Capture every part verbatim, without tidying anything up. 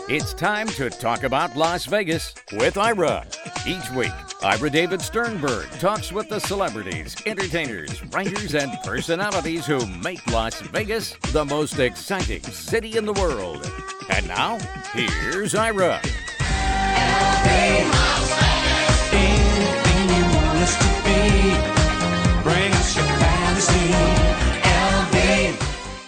It's time to talk about Las Vegas with Ira. Each week, Ira David Sternberg talks with the celebrities, entertainers, writers, and personalities who make Las Vegas the most exciting city in the world. And now, here's Ira. Anything you want us to be, bring us your fantasy, L V.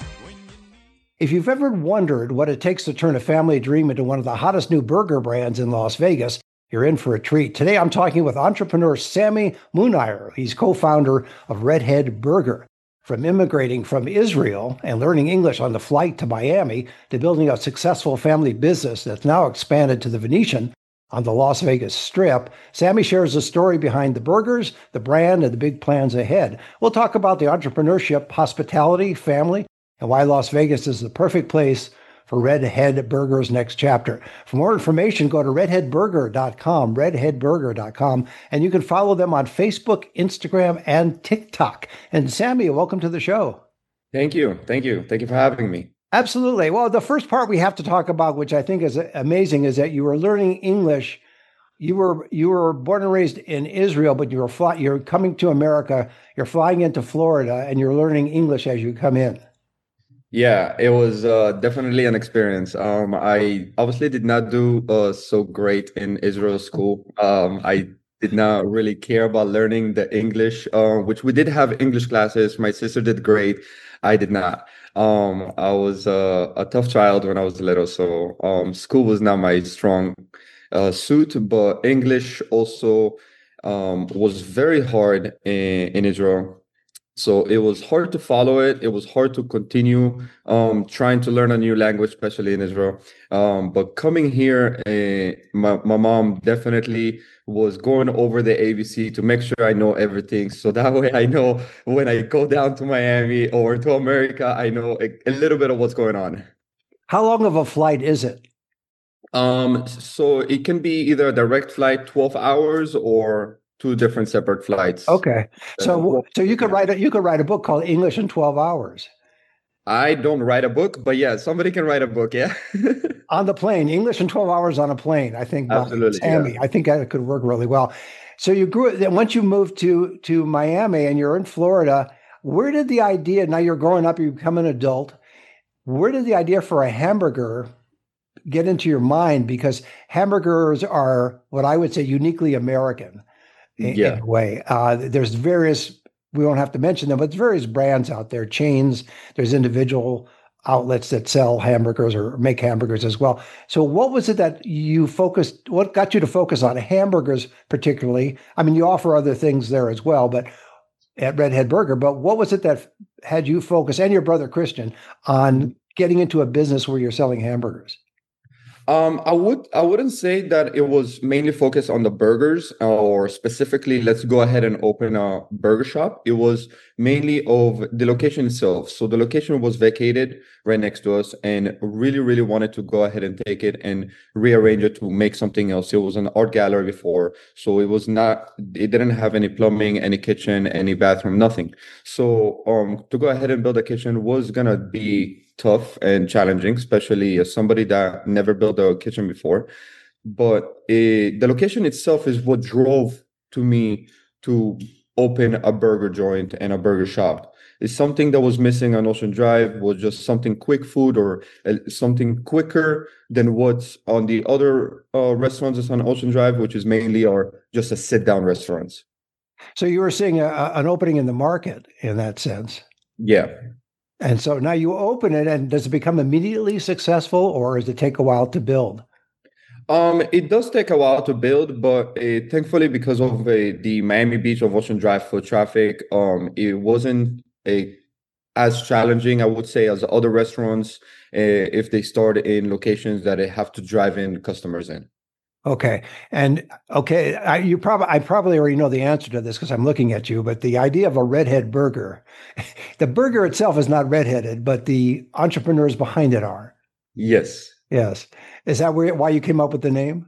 If you've ever wondered what it takes to turn a family dream into one of the hottest new burger brands in Las Vegas, you're in for a treat. Today, I'm talking with entrepreneur Sami Munir. He's co-founder of Redhead Burger. From immigrating from Israel and learning English on the flight to Miami to building a successful family business that's now expanded to the Venetian on the Las Vegas Strip, Sami shares the story behind the burgers, the brand, and the big plans ahead. We'll talk about the entrepreneurship, hospitality, family, and why Las Vegas is the perfect place for Redhead Burger's next chapter. For more information, go to redhead burger dot com, redhead burger dot com, and you can follow them on Facebook, Instagram, and TikTok. And Sami, welcome to the show. Thank you. Thank you. Thank you for having me. Absolutely. Well, the first part we have to talk about, which I think is amazing, is that you were learning English. You were you were born and raised in Israel, but you were fly, you're coming to America. You're flying into Florida, and you're learning English as you come in. Yeah, it was uh, definitely an experience. Um, I obviously did not do uh, so great in Israel school. Um, I did not really care about learning the English, uh, which we did have English classes. My sister did great. I did not. Um, I was uh, a tough child when I was little, so um, school was not my strong uh, suit, but English also um, was very hard in, in Israel. So it was hard to follow it. It was hard to continue um, trying to learn a new language, especially in Israel. Um, but coming here, uh, my, my mom definitely was going over the A B C to make sure I know everything. So that way I know when I go down to Miami or to America, I know a, a little bit of what's going on. How long of a flight is it? Um, so it can be either a direct flight, twelve hours, or two different separate flights. Okay, so so you could write a, you could write a book called English in twelve hours. I don't write a book, but yeah, somebody can write a book. Yeah, on the plane, English in twelve hours on a plane. I think absolutely, Sami. Yeah. I think that could work really well. So you grew then once you moved to to Miami and you're in Florida. Where did the idea? Now you're growing up, you become an adult. Where did the idea for a hamburger get into your mind? Because hamburgers are what I would say uniquely American. In, yeah. in a way. Uh, there's various, we won't have to mention them, but there's various brands out there, chains, there's individual outlets that sell hamburgers or make hamburgers as well. So what was it that you focused, what got you to focus on hamburgers particularly? I mean, you offer other things there as well, but at Redhead Burger, but what was it that had you focus, and your brother Christian, on getting into a business where you're selling hamburgers? Um, I would I wouldn't say that it was mainly focused on the burgers, or specifically, let's go ahead and open a burger shop. It was mainly of the location itself. So the location was vacated right next to us, and really, really wanted to go ahead and take it and rearrange it to make something else. It was an art gallery before, so it was not. It didn't have any plumbing, any kitchen, any bathroom, nothing. So um, to go ahead and build a kitchen was gonna be tough and challenging, especially as somebody that never built a kitchen before. But it, the location itself is what drove to me to open a burger joint and a burger shop. It's something that was missing on Ocean Drive, was just something quick food or uh, something quicker than what's on the other uh, restaurants that's on Ocean Drive, which is mainly are just a sit-down restaurants. So you were seeing a, an opening in the market in that sense. Yeah. And so now you open it, and does it become immediately successful, or does it take a while to build? Um, it does take a while to build, but uh, thankfully, because of uh, the Miami Beach of Ocean Drive foot traffic, um, it wasn't a, as challenging, I would say, as other restaurants uh, if they start in locations that they have to drive in customers in. Okay. And okay, I, you probably, I probably already know the answer to this because I'm looking at you, but the idea of a redhead burger, the burger itself is not redheaded, but the entrepreneurs behind it are. Yes. Yes. Is that where, why you came up with the name?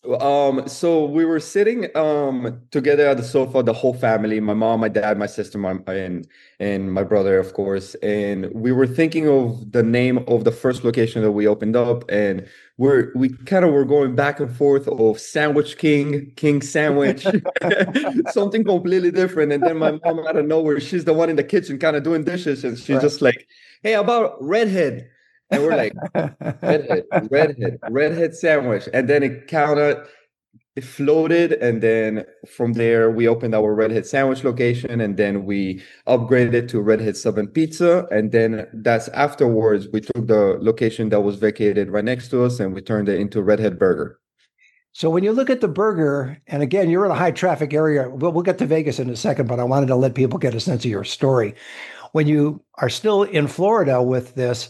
Um, so we were sitting um together at the sofa, the whole family, my mom, my dad, my sister, my and and my brother, of course. And we were thinking of the name of the first location that we opened up, and we're we kind of were going back and forth of Sandwich King, King Sandwich, something completely different. And then my mom out of nowhere, she's the one in the kitchen kind of doing dishes, and she's Right. just like, "Hey, how about Redhead?" And we're like, redhead, redhead, redhead sandwich. And then it kind of it floated. And then from there, we opened our redhead sandwich location. And then we upgraded to redhead sub and pizza. And then that's afterwards, we took the location that was vacated right next to us and we turned it into redhead burger. So when you look at the burger, and again, you're in a high traffic area. We'll, we'll get to Vegas in a second, but I wanted to let people get a sense of your story. When you are still in Florida with this,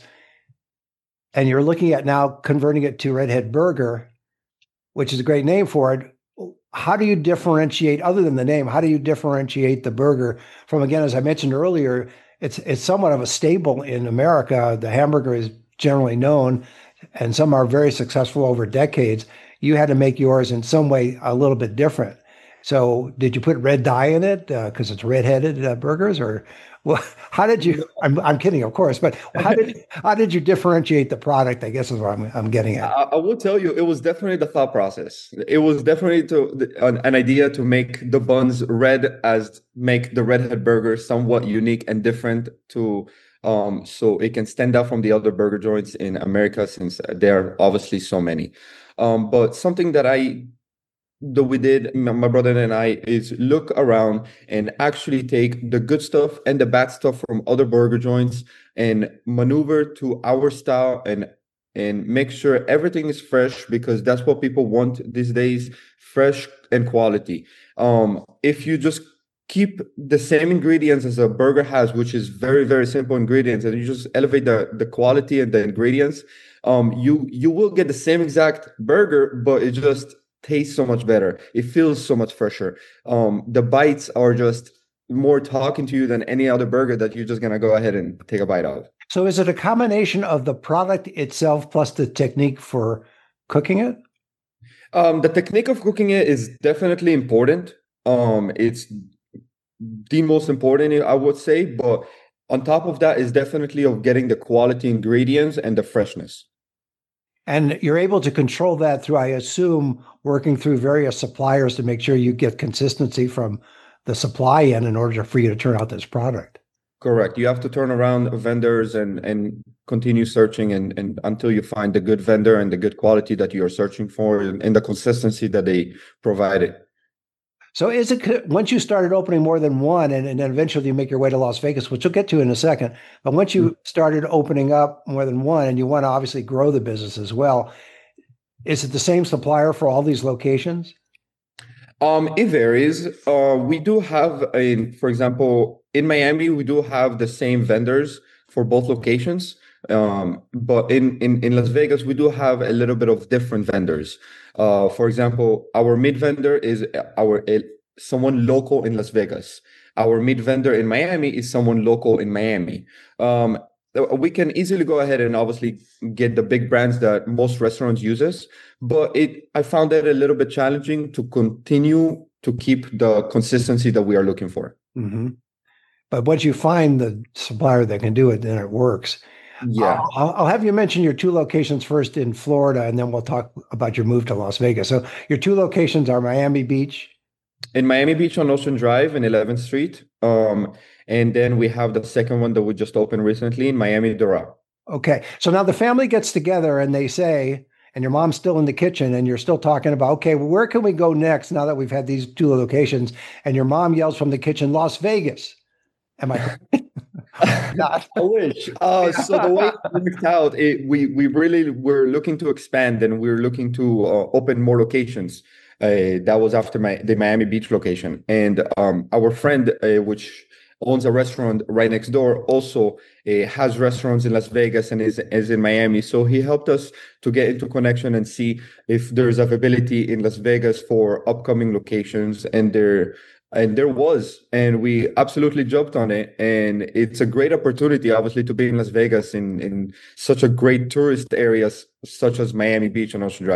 and you're looking at now converting it to Redhead Burger, which is a great name for it. How do you differentiate, other than the name, how do you differentiate the burger from, again, as I mentioned earlier, it's it's somewhat of a staple in America. The hamburger is generally known, and some are very successful over decades. You had to make yours in some way a little bit different. So did you put red dye in it because uh, it's red-headed uh, burgers, or well, how did you? I'm I'm kidding, of course, but how did how did you differentiate the product? I guess is what I'm I'm getting at. I, I will tell you, it was definitely the thought process. It was definitely to an, an idea to make the buns red, as make the redhead burger somewhat unique and different to um so it can stand out from the other burger joints in America, since there are obviously so many. Um, but something that I that we did, my brother and I, is look around and actually take the good stuff and the bad stuff from other burger joints and maneuver to our style and and make sure everything is fresh, because that's what people want these days, fresh and quality. Um, if you just keep the same ingredients as a burger has, which is very, very simple ingredients, and you just elevate the, the quality and the ingredients, um, you you will get the same exact burger, but it just tastes so much better. It feels so much fresher. Um, the bites are just more talking to you than any other burger that you're just gonna go ahead and take a bite of. So is it a combination of the product itself plus the technique for cooking it? Um, the technique of cooking it is definitely important. Um, it's the most important, I would say, but on top of that is definitely of getting the quality ingredients and the freshness. And you're able to control that through, I assume, working through various suppliers to make sure you get consistency from the supply end in order for you to turn out this product. Correct. You have to turn around vendors and and continue searching and, and until you find the good vendor and the good quality that you're searching for, and, and the consistency that they provided. So is it, once you started opening more than one, and, and then eventually you make your way to Las Vegas, which we'll get to in a second, but once you started opening up more than one and you want to obviously grow the business as well, is it the same supplier for all these locations? Um, it varies. Uh, we do have, a, for example, in Miami, we do have the same vendors for both locations. Um, but in, in, in Las Vegas, we do have a little bit of different vendors. Uh, for example, our meat vendor is our uh, someone local in Las Vegas. Our meat vendor in Miami is someone local in Miami. Um, we can easily go ahead and obviously get the big brands that most restaurants uses, but it I found it a little bit challenging to continue to keep the consistency that we are looking for. Mm-hmm. But once you find the supplier that can do it, then it works. Yeah. I'll, I'll have you mention your two locations first in Florida, and then we'll talk about your move to Las Vegas. So your two locations are Miami Beach. In Miami Beach on Ocean Drive in eleventh Street. Um, and then we have the second one that we just opened recently in Miami Doral. Okay. So now the family gets together and they say, and your mom's still in the kitchen and you're still talking about, okay, well, where can we go next now that we've had these two locations? And your mom yells from the kitchen, Las Vegas. Am I Not. I wish. Uh, so the way it worked out, it, we we really were looking to expand and we were looking to uh, open more locations. Uh, that was after my the Miami Beach location, and um, our friend, uh, which owns a restaurant right next door, also uh, has restaurants in Las Vegas and is is in Miami. So he helped us to get into connection and see if there's availability in Las Vegas for upcoming locations, and there. And there was, and we absolutely jumped on it. And it's a great opportunity, obviously, to be in Las Vegas in, in such a great tourist areas such as Miami Beach and Ocean Drive.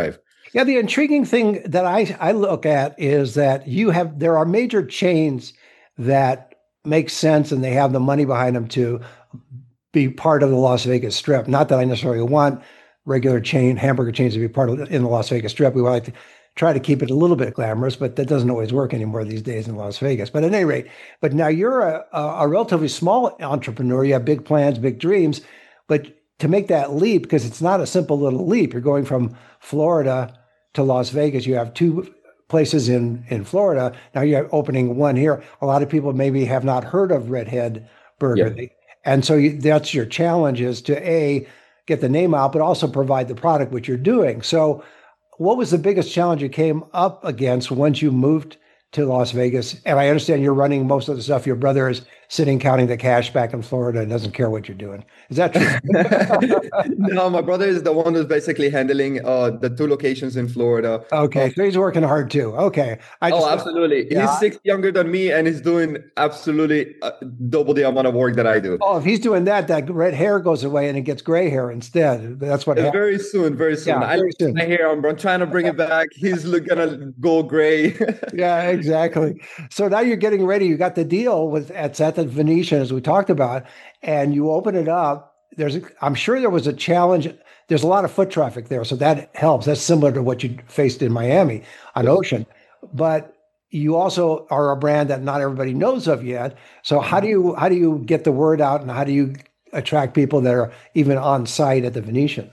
Yeah, the intriguing thing that I, I look at is that you have there are major chains that make sense and they have the money behind them to be part of the Las Vegas Strip. Not that I necessarily want regular chain hamburger chains to be part of the, in the Las Vegas Strip. We like to try to keep it a little bit glamorous, but that doesn't always work anymore these days in Las Vegas. But at any rate, but now you're a, a relatively small entrepreneur. You have big plans, big dreams, but to make that leap, because it's not a simple little leap, you're going from Florida to Las Vegas. You have two places in, in Florida. Now you're opening one here. A lot of people maybe have not heard of Redhead Burger. Yeah. And so you, that's your challenge is to A, get the name out, but also provide the product, which you're doing. So what was the biggest challenge you came up against once you moved to Las Vegas? And I understand you're running most of the stuff. Your brother is sitting counting the cash back in Florida and doesn't care what you're doing. Is that true? No, my brother is the one who's basically handling uh, the two locations in Florida. Okay, so he's working hard too. Okay. I just, oh, absolutely. Yeah. He's six younger than me, and he's doing absolutely uh, double the amount of work that I do. Oh, if he's doing that, that red hair goes away and it gets gray hair instead. That's what Uh, happens. Very soon, very soon. Yeah, I very lose soon. my hair. I'm, I'm trying to bring it back. He's look- gonna go gray. Yeah, exactly. So now you're getting ready. You got the deal with at at the Venetian, as we talked about, and you open it up. There's, a, I'm sure there was a challenge. There's a lot of foot traffic there, so that helps. That's similar to what you faced in Miami on Ocean, but you also are a brand that not everybody knows of yet. So how do you how do you get the word out, and how do you attract people that are even on site at the Venetian?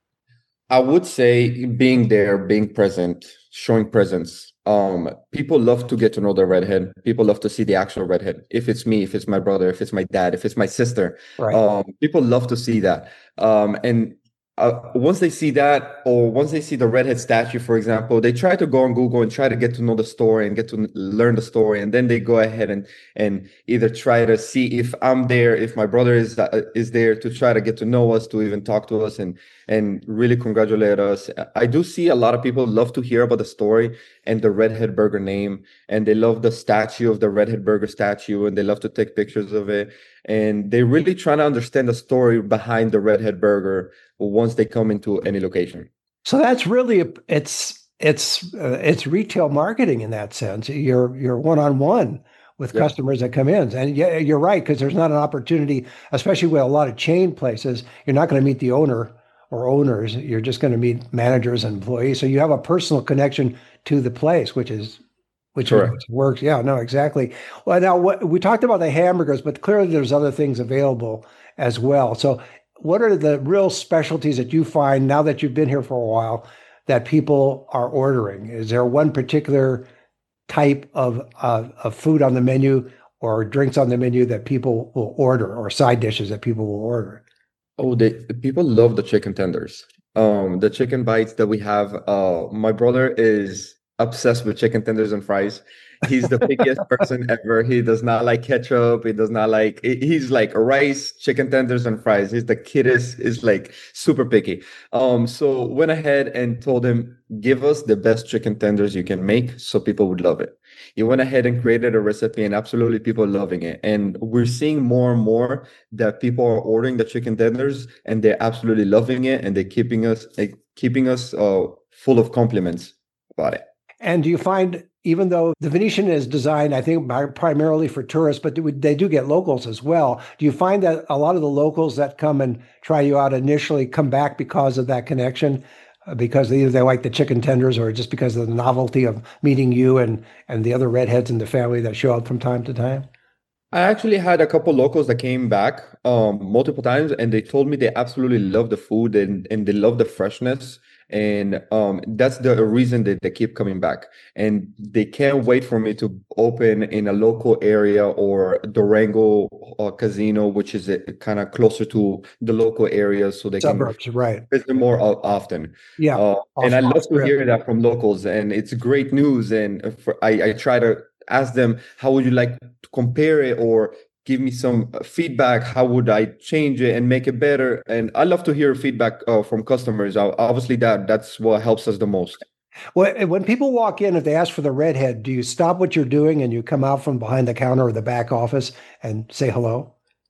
I would say being there, being present, showing presence. Um, people love to get to know the redhead. People love to see the actual redhead. If it's me, if it's my brother, if it's my dad, if it's my sister, Right. um, people love to see that. Um, and uh, once they see that, or once they see the redhead statue, for example, they try to go on Google and try to get to know the story and get to n- learn the story, and then they go ahead and and either try to see if I'm there, if my brother is uh, is there, to try to get to know us, to even talk to us, and and really congratulate us. I do see a lot of people love to hear about the story and the Redhead Burger name, and they love the statue of the Redhead Burger statue, and they love to take pictures of it, and they really trying to understand the story behind the Redhead Burger once they come into any location. So that's really a- it's it's uh, it's retail marketing in that sense. You're you're one on one with Yeah. customers that come in, and yeah, you're right, because there's not an opportunity, especially with a lot of chain places. You're not going to meet the owner or owners. You're just going to meet managers and employees. So you have a personal connection to the place, which is which is- Correct. works. Yeah, no, exactly. Well, now what, we talked about the hamburgers, but clearly there's other things available as well. So what are the real specialties that you find now that you've been here for a while that people are ordering? Is there one particular type of uh, of food on the menu or drinks on the menu that people will order, or side dishes that people will order? Oh, they people love the chicken tenders. Um, the chicken bites that we have. Uh, my brother is obsessed with chicken tenders and fries. He's the pickiest person ever. He does not like ketchup. He does not like. he- He's like rice, chicken tenders, and fries. He's the kid is is like super picky. Um, so went ahead and told him, give us the best chicken tenders you can make, so people would love it. He went ahead and created a recipe, and absolutely people are loving it. And we're seeing more and more that people are ordering the chicken tenders, and they're absolutely loving it, and they're keeping us like, keeping us uh, full of compliments about it. And do you find, even though the Venetian is designed, I think, by- primarily for tourists, but do- they do get locals as well. Do you find that a lot of the locals that come and try you out initially come back because of that connection? Uh, Because either they like the chicken tenders, or just because of the novelty of meeting you and, and the other redheads in the family that show up from time to time? I actually had a couple locals that came back um, multiple times, and they told me they absolutely love the food, and, and they love the freshness. And um, that's the reason that they keep coming back. And they can't wait for me to open in a local area, or Durango uh, Casino, which is kind of closer to the local area, so they Suburbs, right. can visit more o- often. Yeah. Uh, and I off- love to off-strip. hear that from locals, and it's great news. And for, I, I try to ask them, how would you like to compare it, or give me some uh, feedback? How would I change it and make it better? And I love to hear feedback uh, from customers. Uh, Obviously, that that's what helps us the most. Well, when people walk in, if they ask for the redhead, do you stop what you're doing and you come out from behind the counter or the back office and say hello?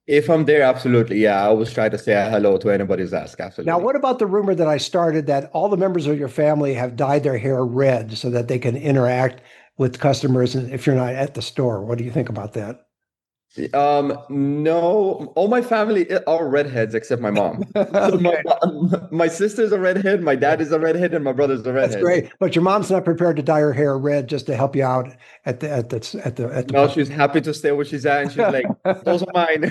If I'm there, absolutely. Yeah, I always try to say hello to anybody's ask. Now, Absolutely. what about the rumor that I started that all the members of your family have dyed their hair red so that they can interact with customers and if you're not at the store? What do you think about that? Um, no, all my family are redheads except my mom. So my Okay, my sister's a redhead, my dad is a redhead, and my brother's a that's redhead. great. But your mom's not prepared to dye her hair red just to help you out at the at the at the at the No, she's happy to stay where she's at, and she's like, "Those are mine."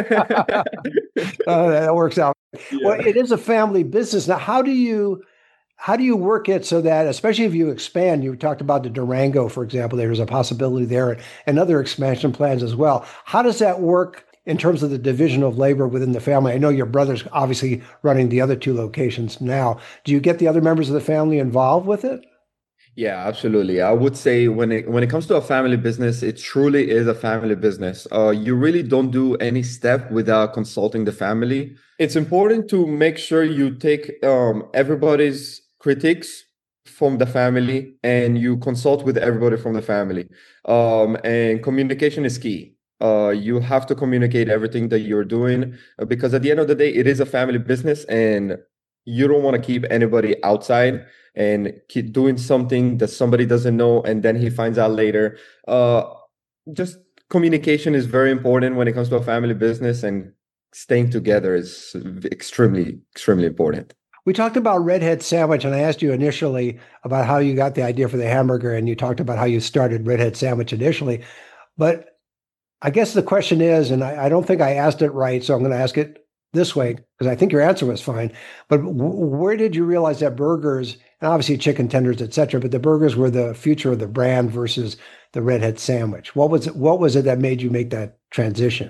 Uh, that works out. Well, Yeah. it is a family business. Now, how do you how do you work it so that, especially if you expand, you talked about the Durango, for example, there's a possibility there and other expansion plans as well. How does that work in terms of the division of labor within the family? I know your brother's obviously running the other two locations now. Do you get the other members of the family involved with it? Yeah, absolutely. I would say when it when it comes to a family business, it truly is a family business. Uh, you really don't do any step without consulting the family. It's important to make sure you take um, everybody's critiques from the family and you consult with everybody from the family. Um, and communication is key. Uh, you have to communicate everything that you're doing uh, because at the end of the day, it is a family business and you don't want to keep anybody outside and keep doing something that somebody doesn't know and then he finds out later. Uh, just communication is very important when it comes to a family business, and staying together is extremely, extremely important. We talked about Redhead Sandwich, and I asked you initially about how you got the idea for the hamburger, and you talked about how you started Redhead Sandwich initially. But I guess the question is, and I, I don't think I asked it right, so I'm going to ask it this way because I think your answer was fine. But w- where did you realize that burgers, and obviously chicken tenders, et cetera, but the burgers were the future of the brand versus the Redhead Sandwich? What was it? What was it that made you make that transition?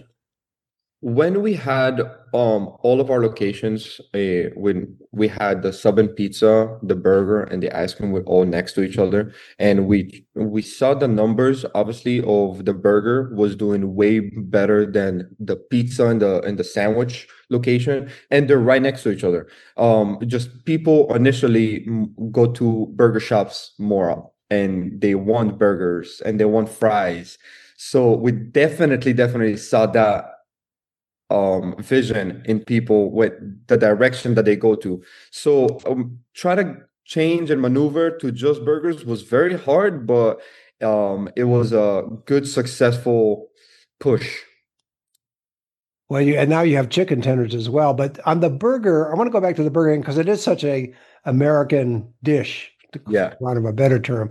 When we had um all of our locations, uh, when we had the sub and pizza, the burger, and the ice cream were all next to each other, and we we saw the numbers obviously of the burger was doing way better than the pizza and the and the sandwich location, and they're right next to each other. Um, just people initially mm, go to burger shops more, and they want burgers and they want fries. So we definitely, definitely saw that um vision in people with the direction that they go to. So um, try to change and maneuver to just burgers was very hard, but um it was a good successful push. Well, you, and now you have chicken tenders as well. But on the burger, I want to go back to the burger because it is such a American dish, Yeah. for want of a better term.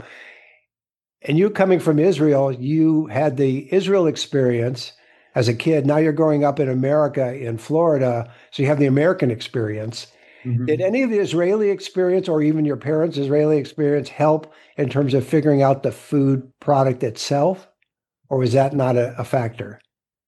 And you coming from Israel, you had the Israel experience as a kid. Now you're growing up in America in Florida, so you have the American experience. Did Mhm. any of the Israeli experience or even your parents' Israeli experience help in terms of figuring out the food product itself? Or was that not a, a factor?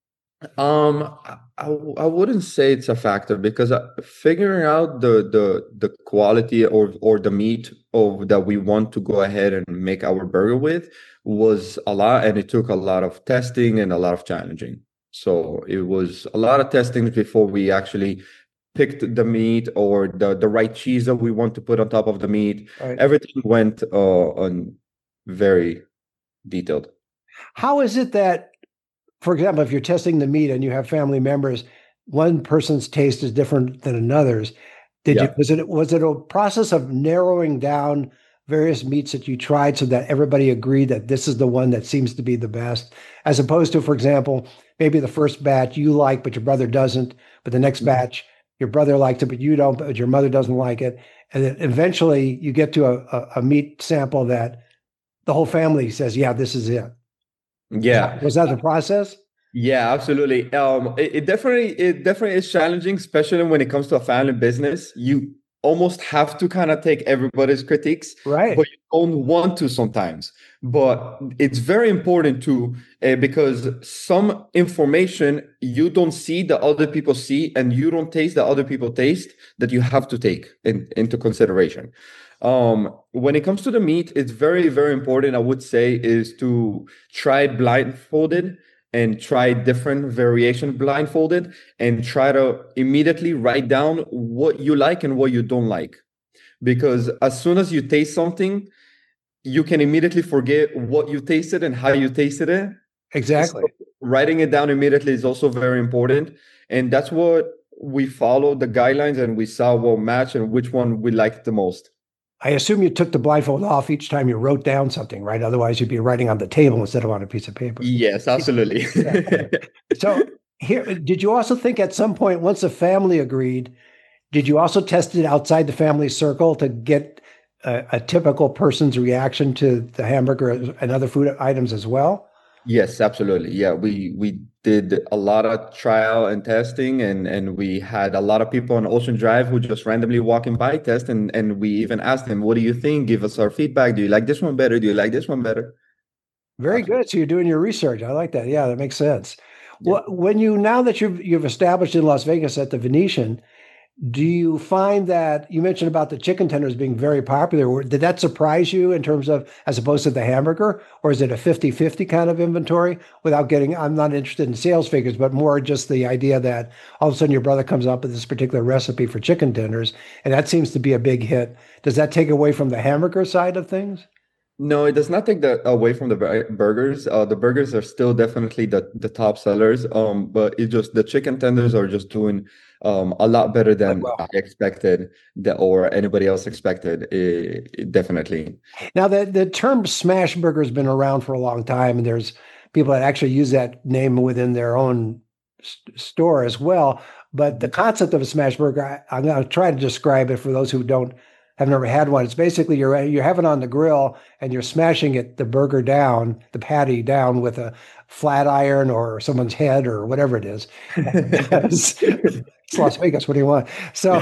Um, I, I I wouldn't say it's a factor because uh, figuring out the the the quality or or the meat of that we want to go ahead and make our burger with was a lot, and it took a lot of testing and a lot of challenging. So it was a lot of testing before we actually picked the meat or the the right cheese that we want to put on top of the meat. Right. Everything went uh on very detailed. How is it that, for example, if you're testing the meat and you have family members, one person's taste is different than another's. Did you Yeah. was it was it a process of narrowing down various meats that you tried so that everybody agreed that this is the one that seems to be the best, as opposed to, for example, maybe the first batch you like but your brother doesn't, but the next batch your brother likes it but you don't, but your mother doesn't like it, and then eventually you get to a, a, a meat sample that the whole family says, "Yeah, this is it." Was Yeah. that, was that the process? Yeah, absolutely. Um, it, it definitely it definitely is challenging, especially when it comes to a family business. You almost have to kind of take everybody's critiques, Right. but you don't want to sometimes. But it's very important to uh, because some information you don't see that other people see, and you don't taste that other people taste, that you have to take in, into consideration. Um, when it comes to the meat, it's very, very important, I would say, is to try it blindfolded and try different variation blindfolded and try to immediately write down what you like and what you don't like. Because as soon as you taste something, you can immediately forget what you tasted and how you tasted it. So Exactly. writing it down immediately is also very important. And that's what we followed the guidelines and we saw what match and which one we liked the most. I assume you took the blindfold off each time you wrote down something, right? Otherwise, you'd be writing on the table instead of on a piece of paper. Yes, absolutely. So here, did you also think at some point, once the family agreed, did you also test it outside the family circle to get a, a typical person's reaction to the hamburger and other food items as well? Yes, absolutely. Yeah, we we did a lot of trial and testing, and and we had a lot of people on Ocean Drive who just randomly walking by test, and and we even asked them, "What do you think? Give us our feedback. Do you like this one better? Do you like this one better?" Very good. So you're doing your research. I like that. Yeah, that makes sense. Yeah. Well, when you now that you've you've established in Las Vegas at the Venetian, do you find that you mentioned about the chicken tenders being very popular? Did that surprise you in terms of as opposed to the hamburger, or is it a fifty-fifty kind of inventory? Without getting, I'm not interested in sales figures, but more just the idea that all of a sudden your brother comes up with this particular recipe for chicken tenders, and that seems to be a big hit. Does that take away from the hamburger side of things? No, it does not take that away from the bur- burgers. Uh, the burgers are still definitely the, the top sellers. Um, but it just the chicken tenders are just doing um a lot better than Well, I expected, that or anybody else expected. It, it definitely. now the the term smash burger has been around for a long time, and there's people that actually use that name within their own st- store as well. But the concept of a smash burger, I, I'm going to try to describe it for those who don't have never had one. It's basically you're you have it on the grill and you're smashing it the burger down, the patty down with a flat iron or someone's head or whatever it is. It's, it's Las Vegas. What do you want? So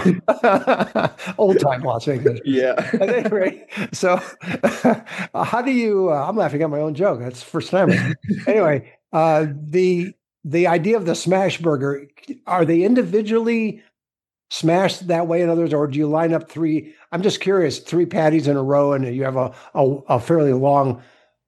old time Las Vegas. Yeah. At any rate, so how do you? Uh, I'm laughing at my own joke. That's the first time. Anyway, uh, the the idea of the smash burger, are they individually smashed that way? In others, or do you line up three? I'm just curious. Three patties in a row, and you have a a, a fairly long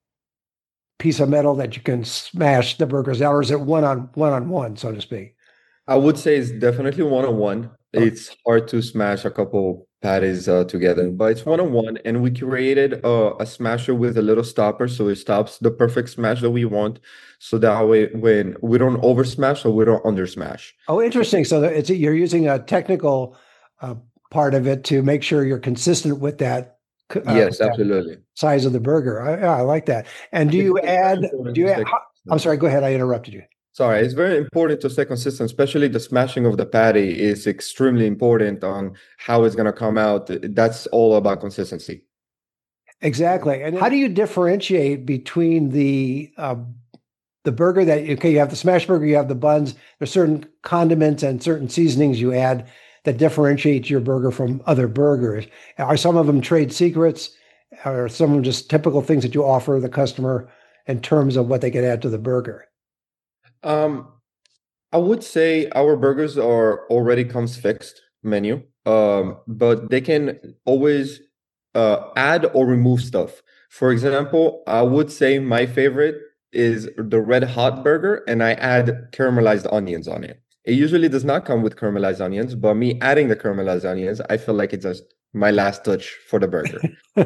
piece of metal that you can smash the burgers out, or is it one on one on one, so to speak? I would say it's definitely one on one. Oh. It's hard to smash a couple patties uh, together, but it's one on one. And we created a, a smasher with a little stopper, so it stops the perfect smash that we want. So that way, when we don't over smash or we don't under smash. Oh, interesting. So that it's you're using a technical uh, part of it to make sure you're consistent with that. Uh, Yes, that absolutely. size of the burger. I, yeah, I like that. And do you It's very add? important Do you? to Add, stay I'm sorry. Go ahead. I interrupted you. Sorry, it's very important to stay consistent, especially the smashing of the patty is extremely important on how it's going to come out. That's all about consistency. Exactly. And how do you differentiate between the uh, the burger that okay, you have the smash burger, you have the buns. There's certain condiments and certain seasonings you add that differentiate your burger from other burgers. Are some of them trade secrets? Are some of them just typical things that you offer the customer in terms of what they can add to the burger? Um, I would say our burgers are already comes fixed menu, um, but they can always uh, add or remove stuff. For example, I would say my favorite is the red hot burger, and I add caramelized onions on it. It usually does not come with caramelized onions, but me adding the caramelized onions, I feel like it's just my last touch for the burger.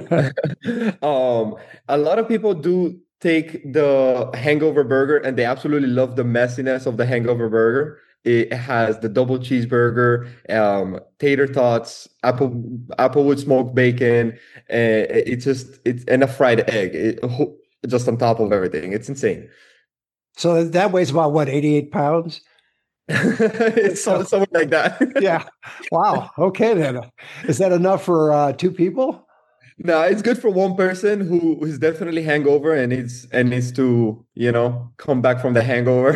um, a lot of people do take the hangover burger and they absolutely love the messiness of the hangover burger. It has the double cheeseburger, um, tater tots, apple applewood smoked bacon. Uh, it's just it's and a fried egg, it, just on top of everything. It's insane. So that weighs about what, eighty-eight pounds? It's so, something like that. Yeah. Wow. Okay, then. Is that enough for uh, two people? No, it's good for one person who is definitely hangover and needs and needs to, you know, come back from the hangover.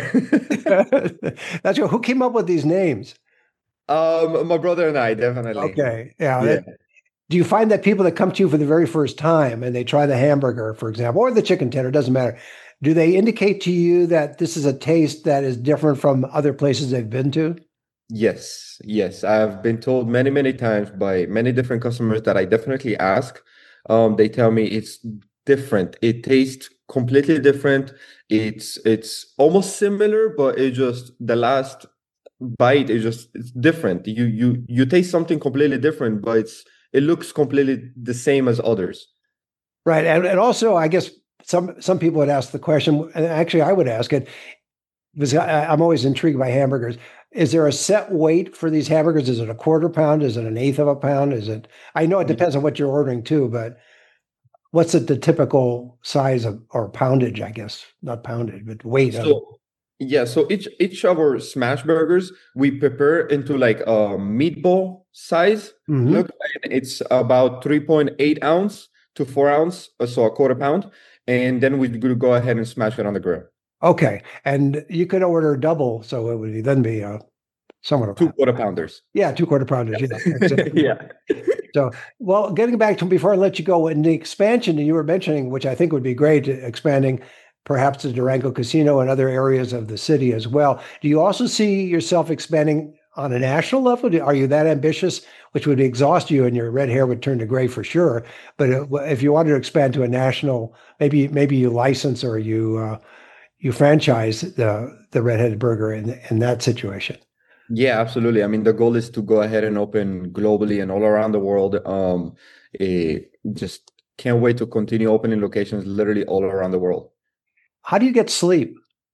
That's right. Who came up with these names? Um, my brother and I definitely. Okay. Yeah. Yeah. That, do you find that people that come to you for the very first time and they try the hamburger, for example, or the chicken tender, doesn't matter, do they indicate to you that this is a taste that is different from other places they've been to? Yes, yes. I've been told many, many times by many different customers that I definitely ask. Um, they tell me it's different. It tastes completely different. It's it's almost similar, but it just the last bite is just it's different. You you you taste something completely different, but it's it looks completely the same as others. Right. And, and also, I guess some some people would ask the question, and actually I would ask it, because I, I'm always intrigued by hamburgers. Is there a set weight for these hamburgers? Is it a quarter pound? Is it an eighth of a pound? Is it? I know it depends on what you're ordering too, but what's it, the typical size of or poundage? I guess not poundage, but weight. So of yeah, so each each of our smash burgers we prepare into like a meatball size. Mhm. Look, and it's about three point eight ounce to four ounce, uh, so a quarter pound, and then we go go ahead and smash it on the grill. Okay, and you could order a double, so it would be, then be uh, somewhat of Two a, quarter pounders. yeah, two quarter pounders. Yeah, exactly. Yeah. So, well, getting back to before I let you go, in the expansion that you were mentioning, which I think would be great, expanding perhaps the Durango Casino and other areas of the city as well. Do you also see yourself expanding on a national level? Do- Are you that ambitious, which would exhaust you and your red hair would turn to gray for sure? But uh, if you wanted to expand to a national, maybe maybe you license or you uh, you franchise the the Redheaded Burger in in that situation. Yeah, absolutely. I mean, the goal is to go ahead and open globally and all around the world. Um, eh, just can't wait to continue opening locations literally all around the world. How do you get sleep?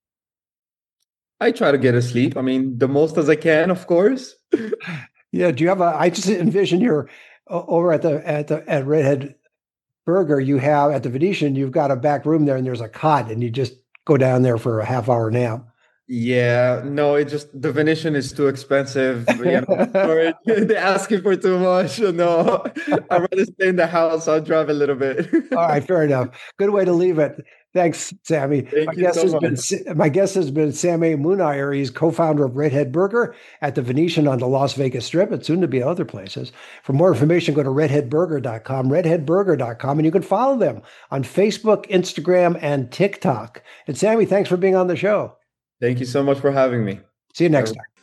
I try to get asleep. I mean, the most as I can, of course. Yeah, do you have a? I just envision you're o- over at the at the at Redhead Burger. You have at the Venetian. You've got a back room there, and there's a cot, and you just go down there for a half hour nap. Yeah, no, it just the Venetian is too expensive. You know, for it. They're asking for too much. No, I'd rather stay in the house. I'll drive a little bit. All right, fair enough. Good way to leave it. Thanks, Sammy. Thank my you guest so has much. been Sa- my guest has been Sammy Munayer. He's co-founder of Redhead Burger at the Venetian on the Las Vegas Strip, and soon to be other places. For more information, go to redhead burger dot com, redhead burger dot com, and you can follow them on Facebook, Instagram, and TikTok. And Sammy, thanks for being on the show. Thank you so much for having me. See you next time.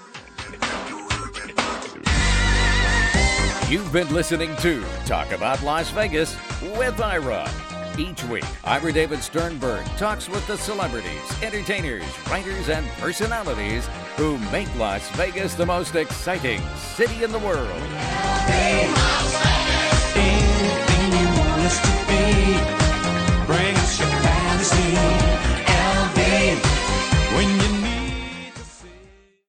You've been listening to Talk About Las Vegas with Ira. Each week, Ira David Sternberg talks with the celebrities, entertainers, writers, and personalities who make Las Vegas the most exciting city in the world. Las Vegas.